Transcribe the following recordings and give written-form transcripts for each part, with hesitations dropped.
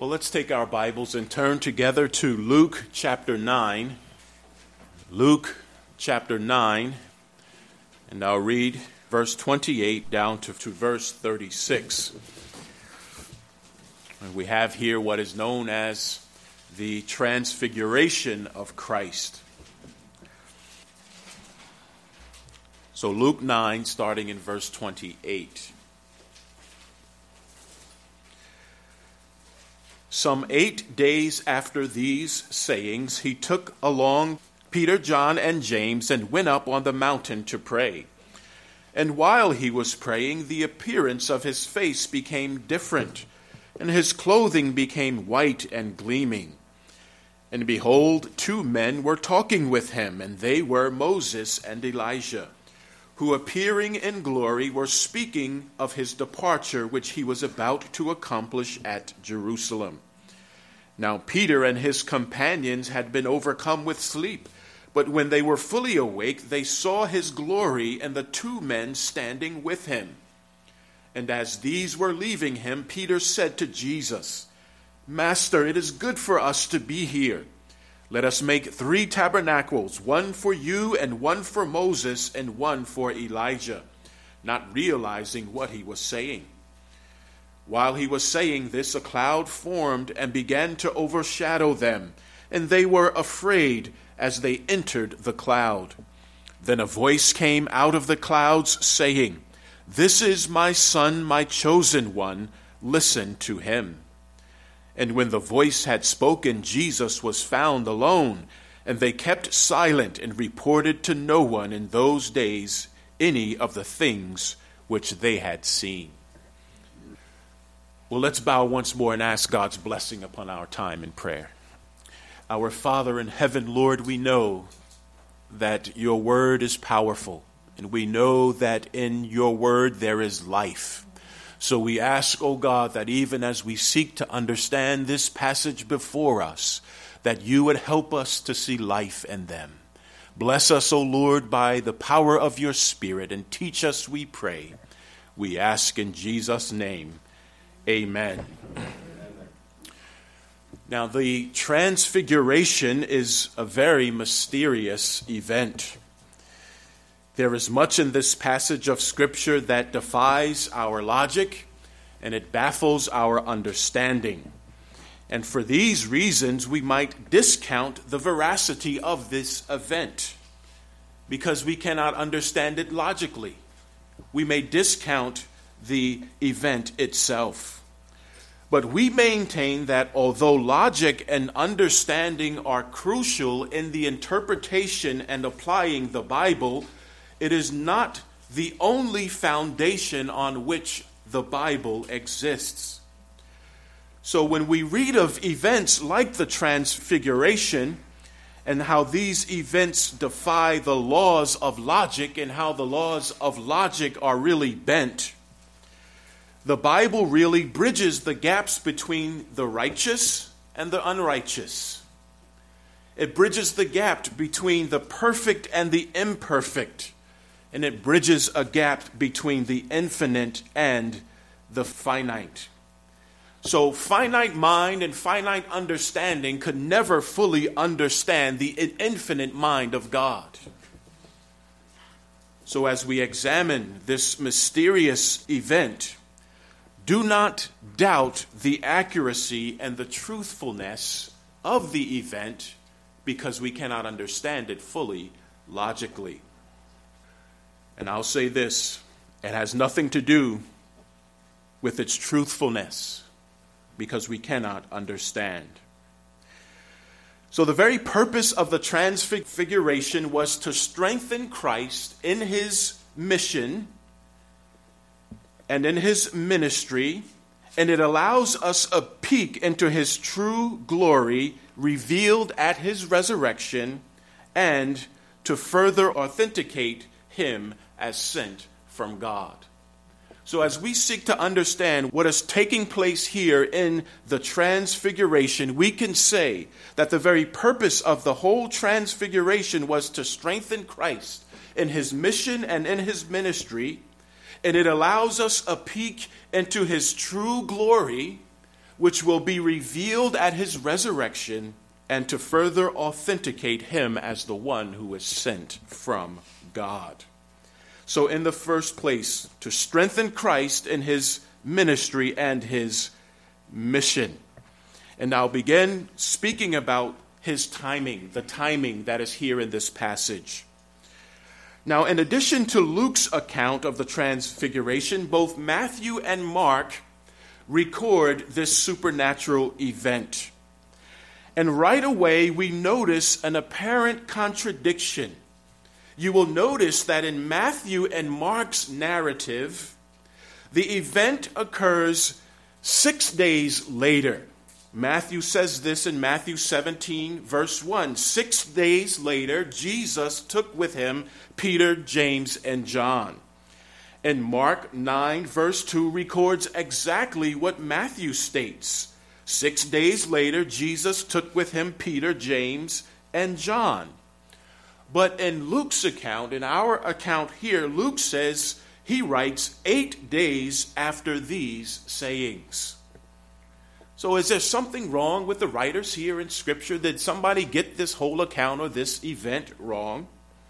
Well, let's take our Bibles and turn together to Luke chapter 9. Luke chapter 9, and I'll read verse 28 down to verse 36. And we have here what is known as the Transfiguration of Christ. So Luke 9, starting in verse 28. Some 8 days after these sayings, he took along Peter, John, and James and went up on the mountain to pray. And while he was praying, the appearance of his face became different, and his clothing became white and gleaming. And behold, 2 men were talking with him, and they were Moses and Elijah, who appearing in glory were speaking of his departure, which he was about to accomplish at Jerusalem. Now Peter and his companions had been overcome with sleep, but when they were fully awake, they saw his glory and the 2 men standing with him. And as these were leaving him, Peter said to Jesus, "Master, it is good for us to be here. Let us make 3 tabernacles, one for you and one for Moses and one for Elijah," not realizing what he was saying. While he was saying this, a cloud formed and began to overshadow them, and they were afraid as they entered the cloud. Then a voice came out of the clouds saying, "This is my Son, my chosen one. Listen to him." And when the voice had spoken, Jesus was found alone, and they kept silent and reported to no one in those days any of the things which they had seen. Well, let's bow once more and ask God's blessing upon our time in prayer. Our Father in heaven, Lord, we know that your word is powerful, and we know that in your word there is life. So we ask, O God, that even as we seek to understand this passage before us, that you would help us to see life in them. Bless us, O Lord, by the power of your Spirit, and teach us, we pray. We ask in Jesus' name, amen. Now, the Transfiguration is a very mysterious event. There is much in this passage of Scripture that defies our logic, and it baffles our understanding. And for these reasons, we might discount the veracity of this event, because we cannot understand it logically. We may discount the event itself. But we maintain that although logic and understanding are crucial in the interpretation and applying the Bible, it is not the only foundation on which the Bible exists. So when we read of events like the Transfiguration and how these events defy the laws of logic and how the laws of logic are really bent, the Bible really bridges the gaps between the righteous and the unrighteous. It bridges the gap between the perfect and the imperfect. And it bridges a gap between the infinite and the finite. So finite mind and finite understanding could never fully understand the infinite mind of God. So as we examine this mysterious event, do not doubt the accuracy and the truthfulness of the event because we cannot understand it fully logically. And I'll say this, it has nothing to do with its truthfulness because we cannot understand. So the very purpose of the Transfiguration was to strengthen Christ in his mission and in his ministry, and it allows us a peek into his true glory revealed at his resurrection and to further authenticate him as sent from God. So as we seek to understand what is taking place here in the Transfiguration, we can say that the very purpose of the whole Transfiguration was to strengthen Christ in his mission and in his ministry, and it allows us a peek into his true glory, which will be revealed at his resurrection, and to further authenticate him as the one who is sent from God. So in the first place, to strengthen Christ in his ministry and his mission. And I'll begin speaking about his timing, the timing that is here in this passage. Now, in addition to Luke's account of the transfiguration, both Matthew and Mark record this supernatural event. And right away, we notice an apparent contradiction. You will notice that in Matthew and Mark's narrative, the event occurs 6 days later. Matthew says this in Matthew 17, verse 1. 6 days later, Jesus took with him Peter, James, and John. And Mark 9, verse 2 records exactly what Matthew states. 6 days later, Jesus took with him Peter, James, and John. But in Luke's account, in our account here, Luke says he writes 8 days after these sayings. So is there something wrong with the writers here in Scripture? Did somebody get this whole account or this event wrong?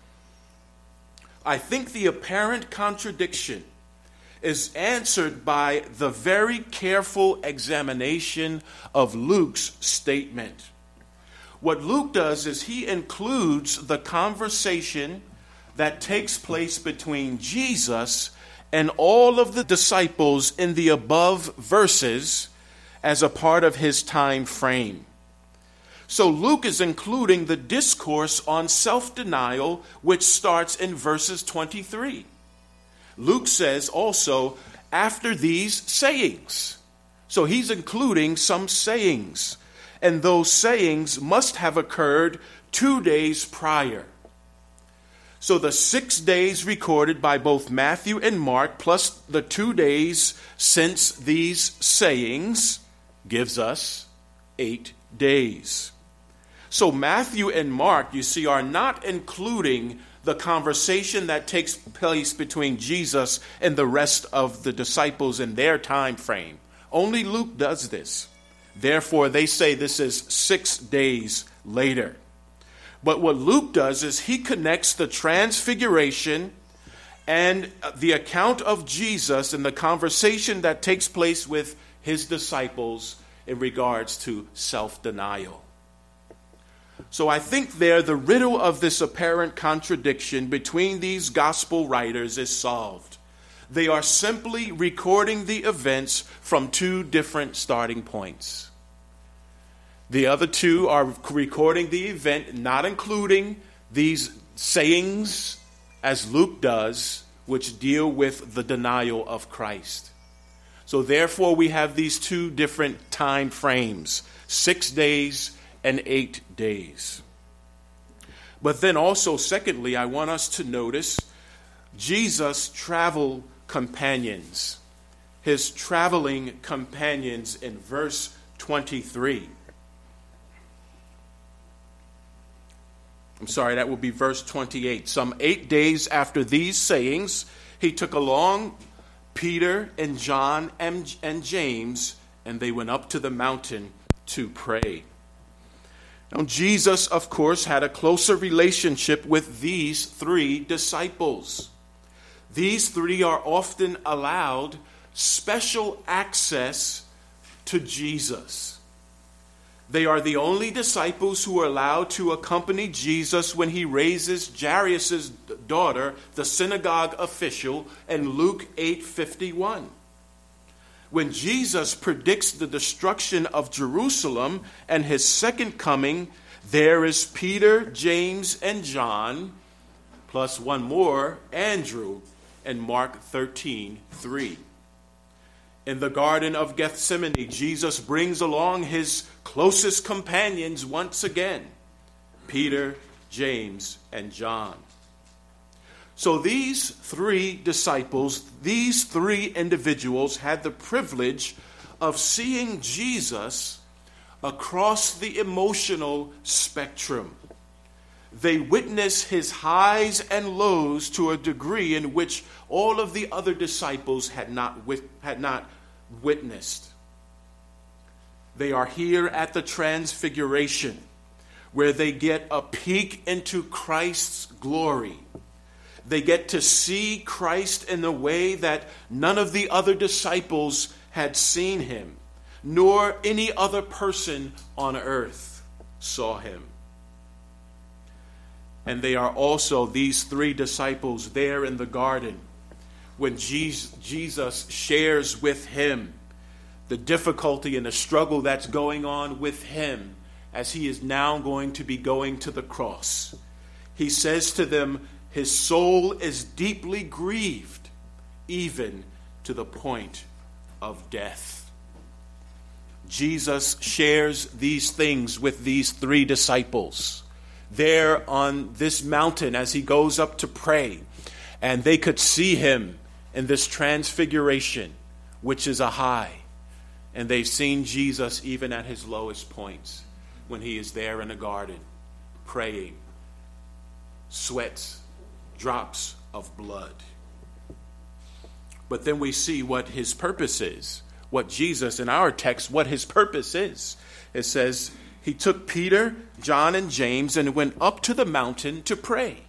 I think the apparent contradiction is answered by the very careful examination of Luke's statement. What Luke does is he includes the conversation that takes place between Jesus and all of the disciples in the above verses as a part of his time frame. So Luke is including the discourse on self-denial, which starts in verses 23. Luke says also, after these sayings. So he's including some sayings. And those sayings must have occurred 2 days prior. So the 6 days recorded by both Matthew and Mark, plus the 2 days since these sayings, gives us 8 days. So Matthew and Mark, you see, are not including the conversation that takes place between Jesus and the rest of the disciples in their time frame. Only Luke does this. Therefore, they say this is 6 days later. But what Luke does is he connects the transfiguration and the account of Jesus and the conversation that takes place with his disciples in regards to self-denial. So I think there the riddle of this apparent contradiction between these gospel writers is solved. They are simply recording the events from 2 different starting points. The other 2 are recording the event, not including these sayings, as Luke does, which deal with the denial of Christ. So therefore, we have these 2 different time frames, 6 days and 8 days. But then also, secondly, I want us to notice Jesus' travel companions, his traveling companions in verse 23. That will be verse 28. Some 8 days after these sayings, he took along Peter and John and James, and they went up to the mountain to pray. Now, Jesus, of course, had a closer relationship with these 3 disciples. These 3 are often allowed special access to Jesus. They are the only disciples who are allowed to accompany Jesus when he raises Jairus' daughter, the synagogue official, in Luke 8:51. When Jesus predicts the destruction of Jerusalem and his second coming, there is Peter, James, and John, plus one more, Andrew, in Mark 13:3. In the Garden of Gethsemane, Jesus brings along his closest companions once again, Peter, James, and John. So these 3 disciples, these 3 individuals had the privilege of seeing Jesus across the emotional spectrum. They witnessed his highs and lows to a degree in which all of the other disciples had not witnessed. They are here at the Transfiguration, where they get a peek into Christ's glory. They get to see Christ in a way that none of the other disciples had seen him, nor any other person on earth saw him. And they are also, these three disciples, there in the garden when Jesus shares with him the difficulty and the struggle that's going on with him as he is now going to be going to the cross. He says to them, his soul is deeply grieved, even to the point of death. Jesus shares these things with these three disciples there on this mountain as he goes up to pray. And they could see him in this transfiguration, which is a high. And they've seen Jesus even at his lowest points when he is there in the garden praying, sweats, drops of blood. But then we see what his purpose is, what Jesus in our text, what his purpose is. It says, he took Peter, John, and James and went up to the mountain to pray.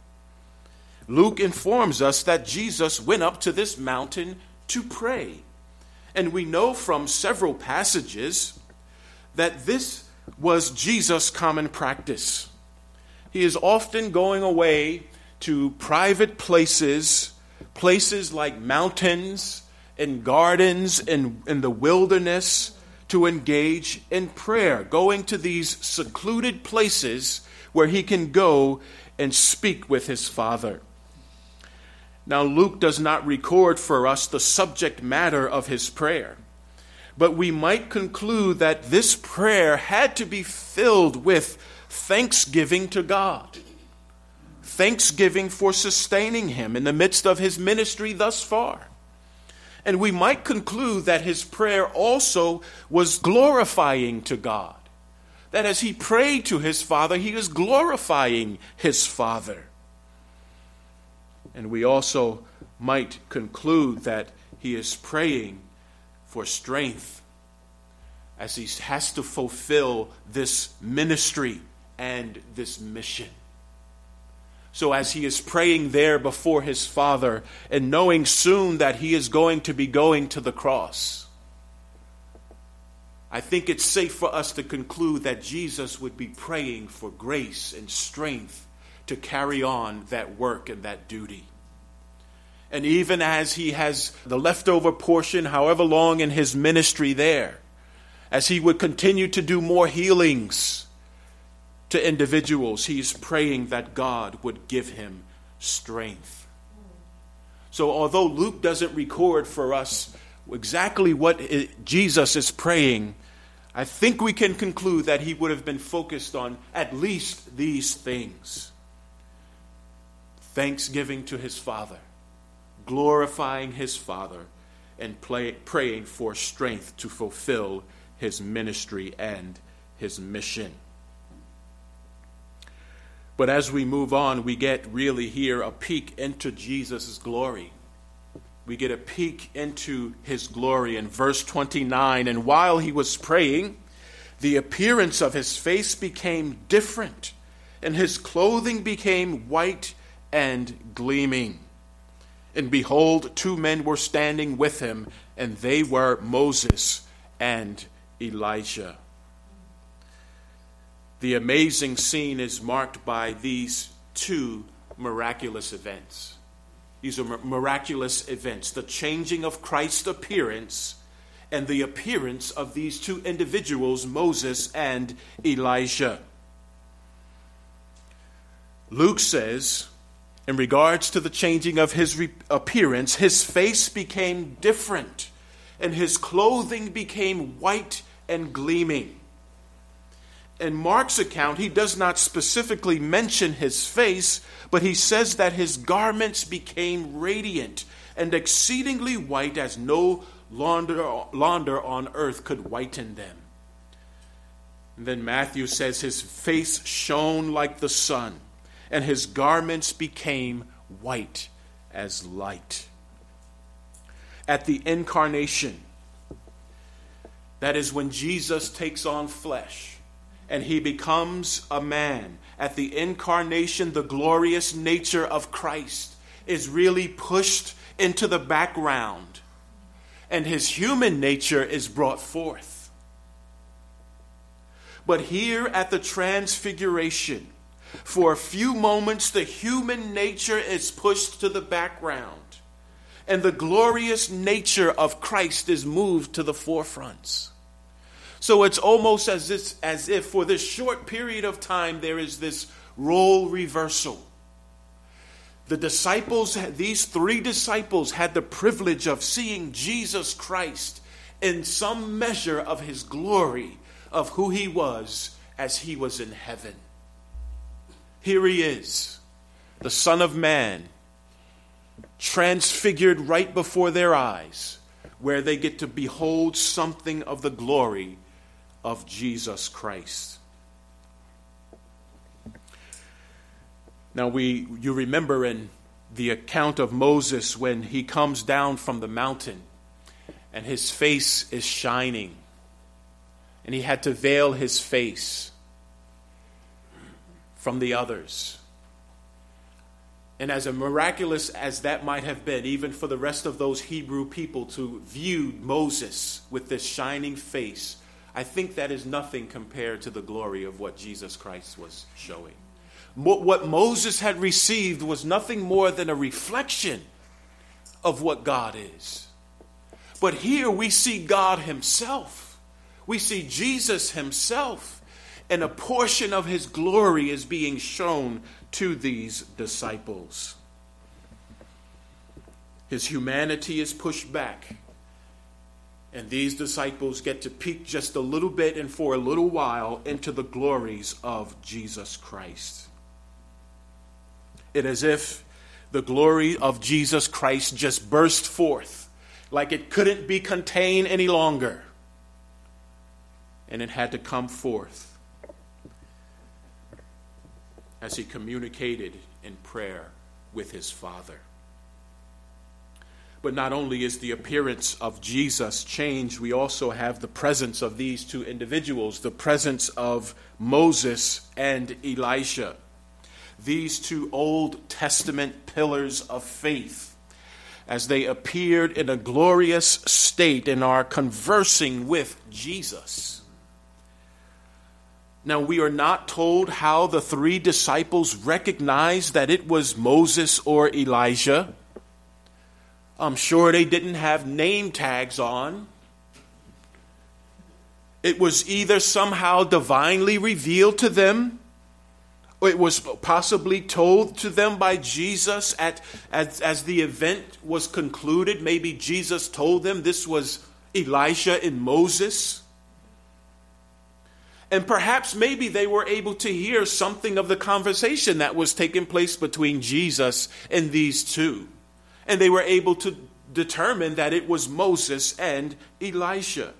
Luke informs us that Jesus went up to this mountain to pray. And we know from several passages that this was Jesus' common practice. He is often going away to private places, places like mountains and gardens and in the wilderness, to engage in prayer, going to these secluded places where he can go and speak with his Father. Now, Luke does not record for us the subject matter of his prayer, but we might conclude that this prayer had to be filled with thanksgiving to God, thanksgiving for sustaining him in the midst of his ministry thus far. And we might conclude that his prayer also was glorifying to God, that as he prayed to his Father, he is glorifying his Father. And we also might conclude that he is praying for strength as he has to fulfill this ministry and this mission. So as he is praying there before his Father and knowing soon that he is going to be going to the cross, I think it's safe for us to conclude that Jesus would be praying for grace and strength to carry on that work and that duty. And even as he has the leftover portion, however long in his ministry there, as he would continue to do more healings to individuals, he's praying that God would give him strength. So although Luke doesn't record for us exactly what Jesus is praying, I think we can conclude that he would have been focused on at least these things: thanksgiving to his Father, glorifying his Father, and praying for strength to fulfill his ministry and his mission. But as we move on, we get really here a peek into Jesus' glory. We get a peek into his glory in verse 29. And while he was praying, the appearance of his face became different, and his clothing became white and gleaming. And behold, two men were standing with him, and they were Moses and Elijah. The amazing scene is marked by these two miraculous events. These are miraculous events: the changing of Christ's appearance and the appearance of these two individuals, Moses and Elijah. Luke says, in regards to the changing of his appearance, his face became different and his clothing became white and gleaming. In Mark's account, he does not specifically mention his face, but he says that his garments became radiant and exceedingly white, as no launder on earth could whiten them. And then Matthew says his face shone like the sun, and his garments became white as light. At the incarnation, That is when Jesus takes on flesh and he becomes a man. At the incarnation, the glorious nature of Christ is really pushed into the background, and his human nature is brought forth. But here at the Transfiguration, for a few moments, the human nature is pushed to the background, and the glorious nature of Christ is moved to the forefront. So it's almost as if for this short period of time, there is this role reversal. The disciples, these 3 disciples, had the privilege of seeing Jesus Christ in some measure of his glory, of who he was as he was in heaven. Here he is, the Son of Man, transfigured right before their eyes, where they get to behold something of the glory of Jesus Christ. Now you remember in the account of Moses when he comes down from the mountain and his face is shining and he had to veil his face from the others. And as miraculous as that might have been, even for the rest of those Hebrew people to view Moses with this shining face, I think that is nothing compared to the glory of what Jesus Christ was showing. What Moses had received was nothing more than a reflection of what God is. But here we see God himself. We see Jesus himself. And a portion of his glory is being shown to these disciples. His humanity is pushed back. And these disciples get to peek just a little bit and for a little while into the glories of Jesus Christ. It is as if the glory of Jesus Christ just burst forth, like it couldn't be contained any longer. And it had to come forth as he communicated in prayer with his Father. But not only is the appearance of Jesus changed, we also have the presence of these 2 individuals, the presence of Moses and Elisha. These 2 Old Testament pillars of faith, as they appeared in a glorious state and are conversing with Jesus. Now, we are not told how the 3 disciples recognized that it was Moses or Elijah. I'm sure they didn't have name tags on. It was either somehow divinely revealed to them, or it was possibly told to them by Jesus as the event was concluded. Maybe Jesus told them this was Elijah and Moses. And perhaps maybe they were able to hear something of the conversation that was taking place between Jesus and these 2. And they were able to determine that it was Moses and Elisha.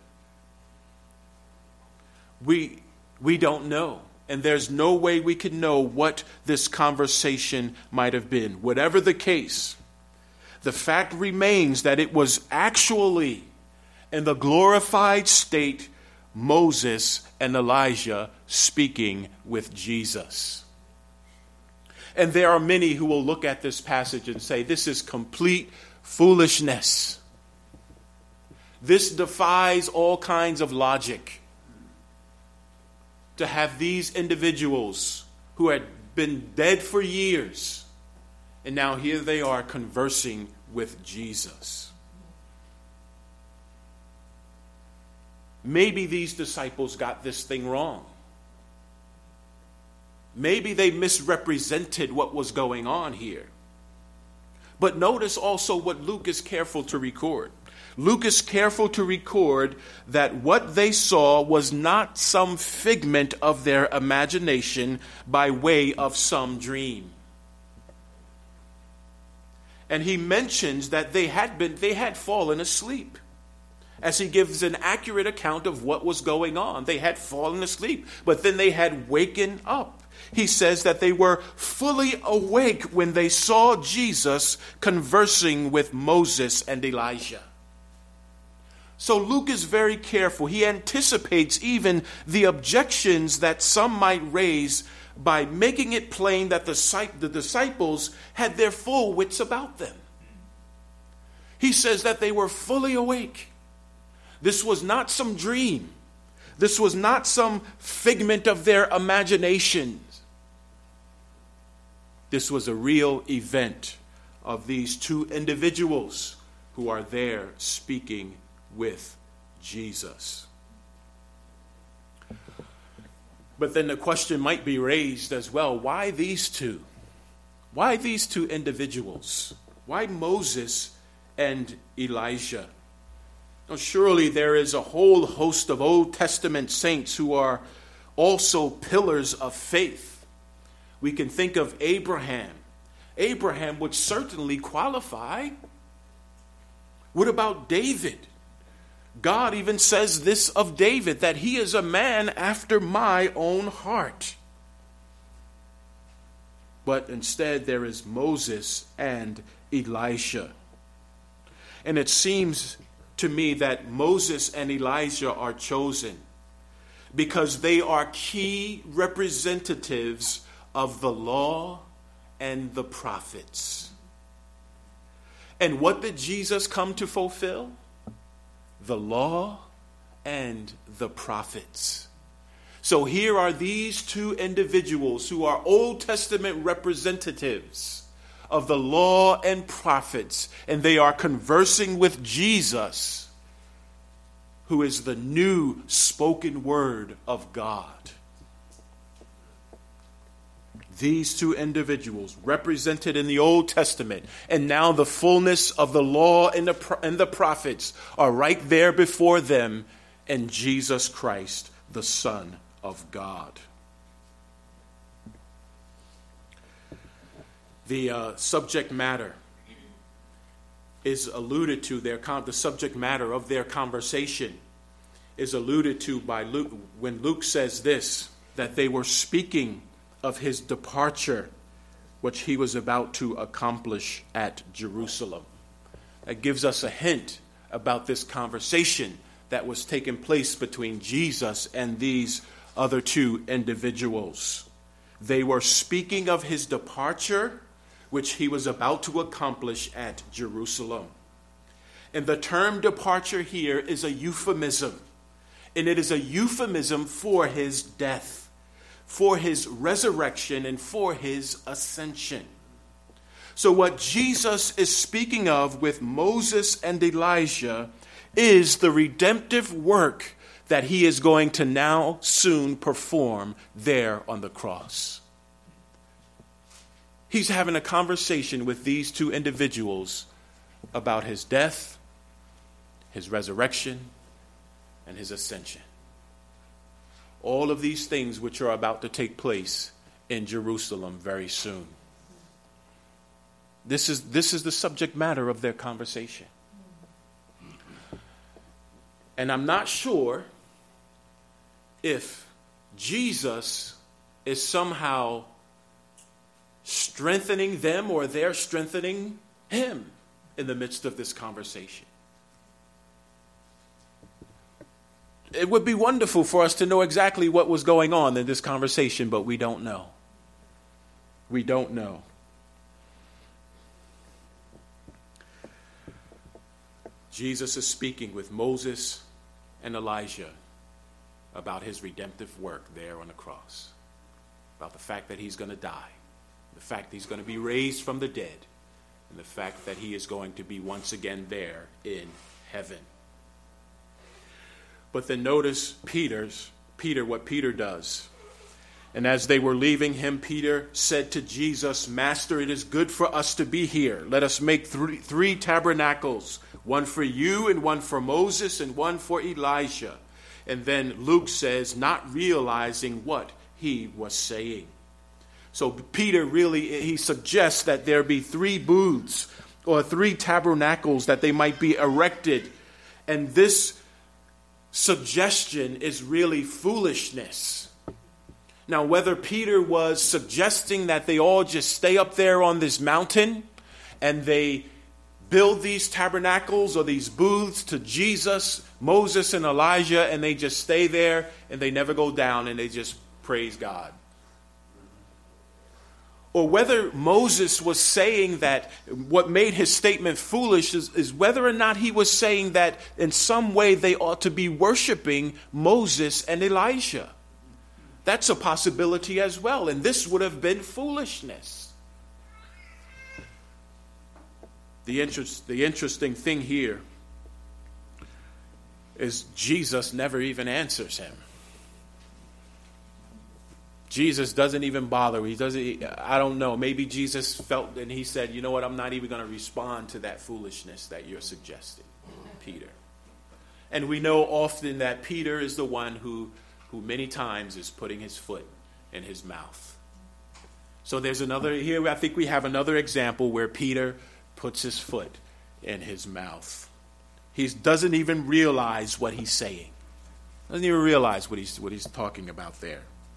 We don't know. And there's no way we can know what this conversation might have been. Whatever the case, the fact remains that it was actually in the glorified state Moses and Elijah speaking with Jesus. And there are many who will look at this passage and say, this is complete foolishness. This defies all kinds of logic. To have these individuals who had been dead for years, and now here they are conversing with Jesus. Maybe these disciples got this thing wrong. Maybe they misrepresented what was going on here. But notice also what Luke is careful to record. Luke is careful to record that what they saw was not some figment of their imagination by way of some dream. And he mentions that they had fallen asleep, as he gives an accurate account of what was going on. They had fallen asleep, but then they had waken up. He says that they were fully awake when they saw Jesus conversing with Moses and Elijah. So Luke is very careful. He anticipates even the objections that some might raise by making it plain that the disciples had their full wits about them. He says that they were fully awake. This was not some dream. This was not some figment of their imaginations. This was a real event of these two individuals who are there speaking with Jesus. But then the question might be raised as well, why these two? Why these two individuals? Why Moses and Elijah? Now, surely there is a whole host of Old Testament saints who are also pillars of faith. We can think of Abraham. Abraham would certainly qualify. What about David? God even says this of David, that he is a man after my own heart. But instead there is Moses and Elijah. And it seems to me that Moses and Elijah are chosen because they are key representatives of the law and the prophets. And what did Jesus come to fulfill? The law and the prophets. So here are these two individuals who are Old Testament representatives of the law and prophets, and they are conversing with Jesus, who is the new spoken word of God. These two individuals represented in the Old Testament, and now the fullness of the law and the prophets are right there before them, and Jesus Christ, the Son of God. The subject matter is alluded to, the subject matter of their conversation is alluded to by Luke when Luke says this, that they were speaking of his departure, which he was about to accomplish at Jerusalem. That gives us a hint about this conversation that was taking place between Jesus and these other two individuals. They were speaking of his departure, which he was about to accomplish at Jerusalem. And the term departure here is a euphemism, and it is a euphemism for his death, for his resurrection, and for his ascension. So what Jesus is speaking of with Moses and Elijah is the redemptive work that he is going to now soon perform there on the cross. He's having a conversation with these two individuals about his death, his resurrection, and his ascension. All of these things which are about to take place in Jerusalem very soon. This is the subject matter of their conversation. And I'm not sure if Jesus is somehow strengthening them or they're strengthening him in the midst of this conversation. It would be wonderful for us to know exactly what was going on in this conversation, but we don't know. We don't know. Jesus is speaking with Moses and Elijah about his redemptive work there on the cross, about the fact that he's going to die, the fact that he's going to be raised from the dead, and the fact that he is going to be once again there in heaven. But then notice what Peter does. And as they were leaving him, Peter said to Jesus, "Master, it is good for us to be here. Let us make three tabernacles, one for you and one for Moses and one for Elijah." And then Luke says, not realizing what he was saying. So Peter he suggests that there be three booths or three tabernacles that they might be erected. And this suggestion is really foolishness. Now, whether Peter was suggesting that they all just stay up there on this mountain and they build these tabernacles or these booths to Jesus, Moses, and Elijah, and they just stay there and they never go down and they just praise God. Or whether Moses was saying that, what made his statement foolish is whether or not he was saying that in some way they ought to be worshiping Moses and Elijah. That's a possibility as well, and this would have been foolishness. The interesting thing here is Jesus never even answers him. Jesus doesn't even bother. I don't know. Maybe Jesus felt and he said, you know what, I'm not even going to respond to that foolishness that you're suggesting, Peter. And we know often that Peter is the one who many times is putting his foot in his mouth. So there's another, here I think we have another example where Peter puts his foot in his mouth. He doesn't even realize what he's saying. Doesn't even realize what he's talking about there.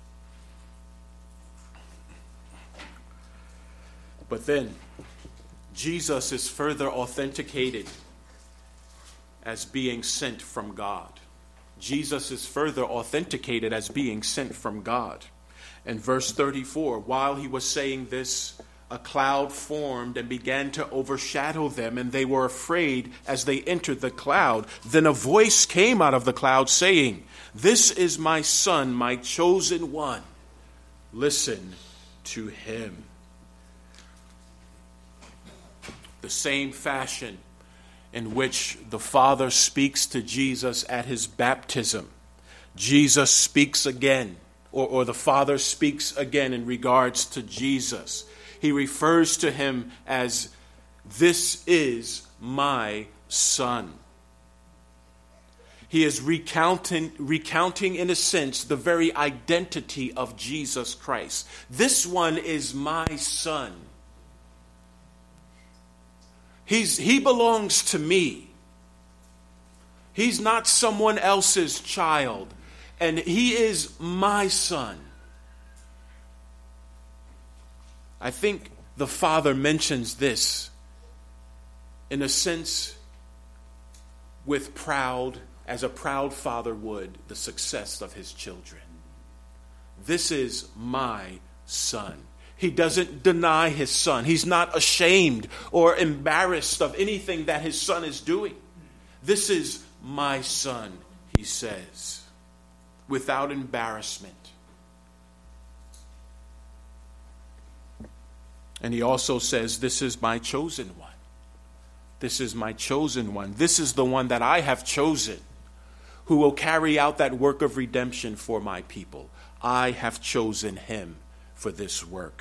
But then, Jesus is further authenticated as being sent from God. Jesus is further authenticated as being sent from God. In verse 34, while he was saying this, a cloud formed and began to overshadow them, and they were afraid as they entered the cloud. Then a voice came out of the cloud saying, "This is my son, my chosen one. Listen to him." The same fashion in which the Father speaks to Jesus at his baptism, Jesus speaks again, or the Father speaks again in regards to Jesus. He refers to him as, "This is my son." He is recounting in a sense the very identity of Jesus Christ. This one is my son. He belongs to me. He's not someone else's child. And he is my son. I think the Father mentions this in a sense with pride, as a proud father would, the success of his children. This is my son. He doesn't deny his son. He's not ashamed or embarrassed of anything that his son is doing. This is my son, he says, without embarrassment. And he also says, "This is my chosen one. This is my chosen one. This is the one that I have chosen, who will carry out that work of redemption for my people. I have chosen him for this work."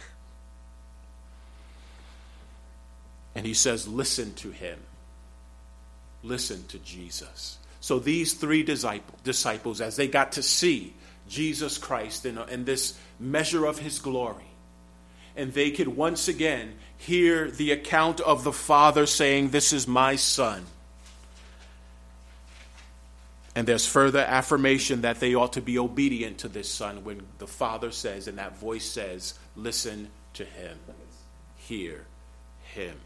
And he says, listen to him. Listen to Jesus. So these three disciples, as they got to see Jesus Christ in this measure of his glory, and they could once again hear the account of the Father saying, "This is my son." And there's further affirmation that they ought to be obedient to this son when the Father says, and that voice says, "Listen to him. Hear him."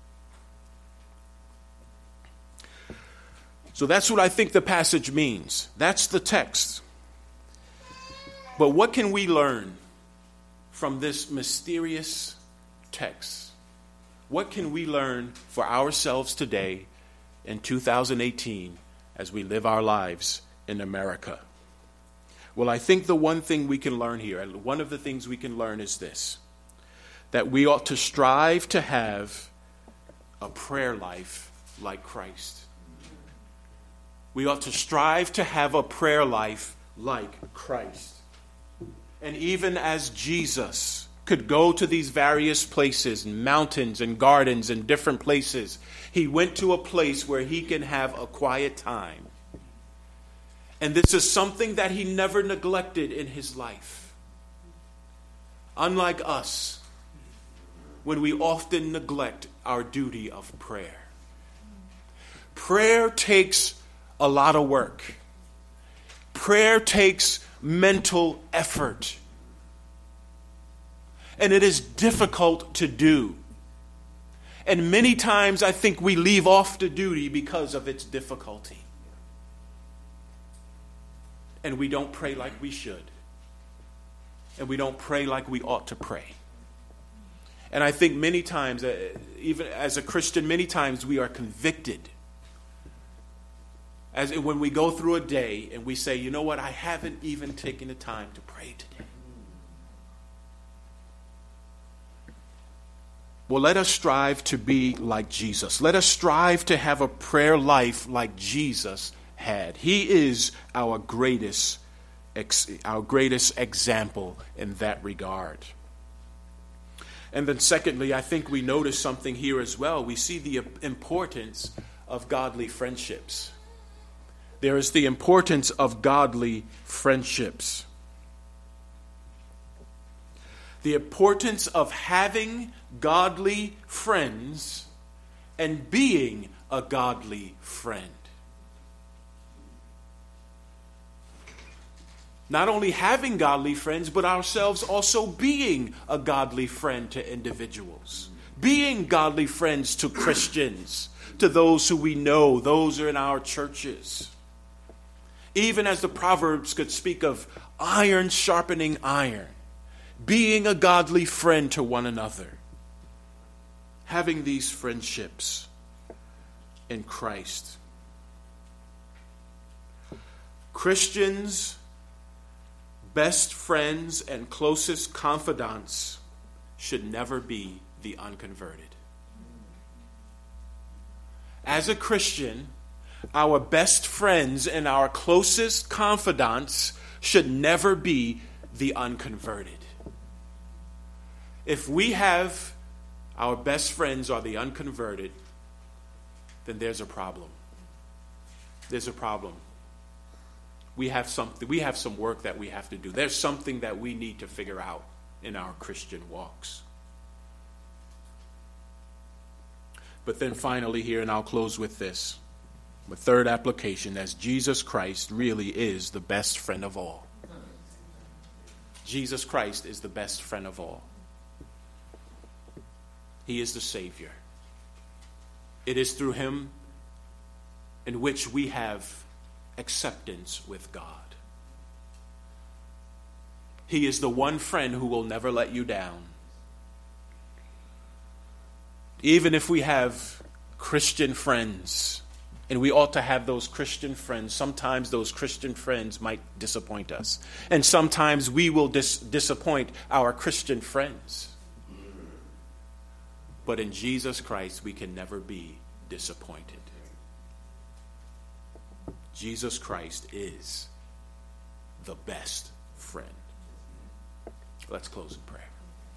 So that's what I think the passage means. That's the text. But what can we learn from this mysterious text? What can we learn for ourselves today in 2018 as we live our lives in America? Well, I think the one thing we can learn here, and one of the things we can learn is this, that we ought to strive to have a prayer life like Christ. We ought to strive to have a prayer life like Christ. And even as Jesus could go to these various places, mountains and gardens and different places, he went to a place where he can have a quiet time. And this is something that he never neglected in his life. Unlike us, when we often neglect our duty of prayer. Prayer takes a lot of work. Prayer takes mental effort. And it is difficult to do. And many times I think we leave off the duty because of its difficulty. And we don't pray like we should. And we don't pray like we ought to pray. And I think many times, even as a Christian, many times we are convicted. As when we go through a day and we say, you know what, I haven't even taken the time to pray today. Well, let us strive to be like Jesus. Let us strive to have a prayer life like Jesus had. He is our greatest example in that regard. And then secondly, I think we notice something here as well. We see the importance of godly friendships. There is the importance of godly friendships. The importance of having godly friends and being a godly friend. Not only having godly friends, but ourselves also being a godly friend to individuals. Being godly friends to Christians, to those who we know, those who are in our churches. Even as the Proverbs could speak of iron sharpening iron. Being a godly friend to one another. Having these friendships in Christ. Christians' best friends and closest confidants should never be the unconverted. As a Christian, our best friends and our closest confidants should never be the unconverted. If we have our best friends are the unconverted, then there's a problem. There's a problem. We have some work that we have to do. There's something that we need to figure out in our Christian walks. But then finally here, and I'll close with this, the third application, as Jesus Christ really is the best friend of all. Jesus Christ is the best friend of all. He is the Savior. It is through him in which we have acceptance with God. He is the one friend who will never let you down. Even if we have Christian friends, and we ought to have those Christian friends, sometimes those Christian friends might disappoint us. And sometimes we will disappoint our Christian friends. But in Jesus Christ, we can never be disappointed. Jesus Christ is the best friend. Let's close in prayer.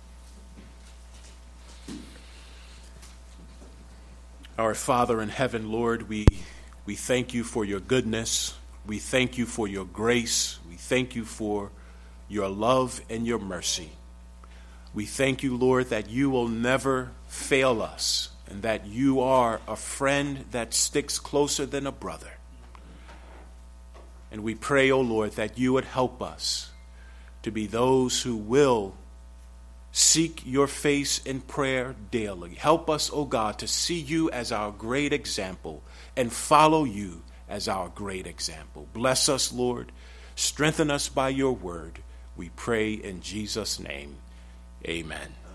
Our Father in heaven, Lord, we thank you for your goodness. We thank you for your grace. We thank you for your love and your mercy. We thank you, Lord, that you will never fail us and that you are a friend that sticks closer than a brother. And we pray, O Lord, that you would help us to be those who will seek your face in prayer daily. Help us, O God, to see you as our great example and follow you as our great example. Bless us, Lord. Strengthen us by your word. We pray in Jesus' name. Amen.